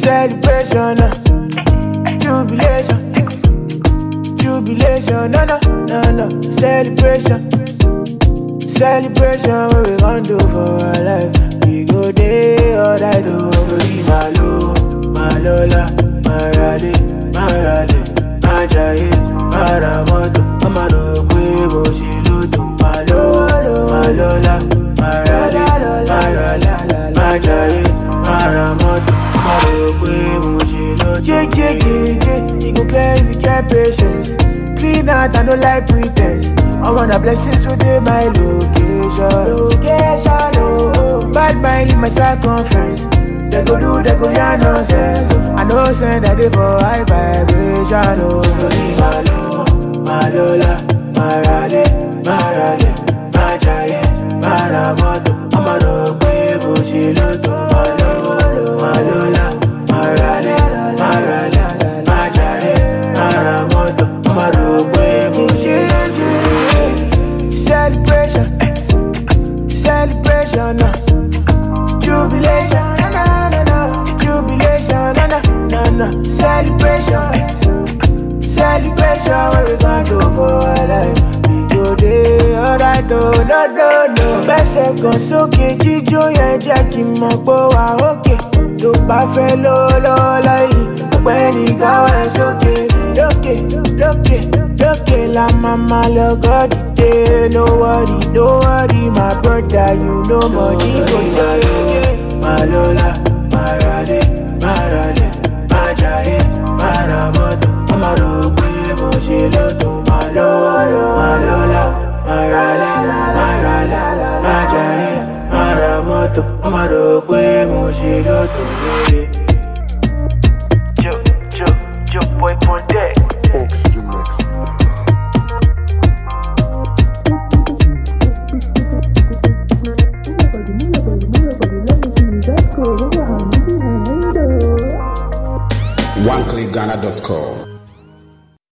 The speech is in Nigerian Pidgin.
celebration, jubilation, jubilation, no, celebration, celebration. What we gon' do for our life? We go day or die to Malo, Malola, Marale, Marale, Majaye, Maramoto, Amaro, Quebo, Shiluto, Malo, Malola, Marale, Marale, Majaye, Maramoto, Amaro, Quebo, Shiluto. Yeah, you go play if you get patience. Clean out, I don't like pretense. I want the blessings within my location, oh. Bad mind in my circumference. They go yarn nonsense. I know send that they for high vibration, oh. Malo, Malola, Marale, Marale, Majaye, Maramoto, Amaro, Quebo, Shiluto, Malo, Malola, Marale, Marale, Majaye, Maramoto, Amaro, Quebo, Shiluto. Celebration, celebration, jubilation, jubilation, celebration, celebration. What we gon' do for our life? We go day alright, oh, no. Bẹ́sẹ̀ kan sókè jíjó yẹn jẹ́ kí n mọ̀ pé wà ókè. Tó bá fẹ́ lọ́wọ́ láyé, ọ̀pẹ́ ní káwá ẹ̀ sókè. Lókè la mama lọ gọ́dì dé. No worry, my brother, you know money go dey. Malola, Marale, Majaye, Maramoto, Amaro, Quebo, Shiluto, Malola, Marale, Majaye, Maramoto, Amaro, Quebo, Shiluto. Joe boy Ponte. Oxygen mix. OneClickGhana.com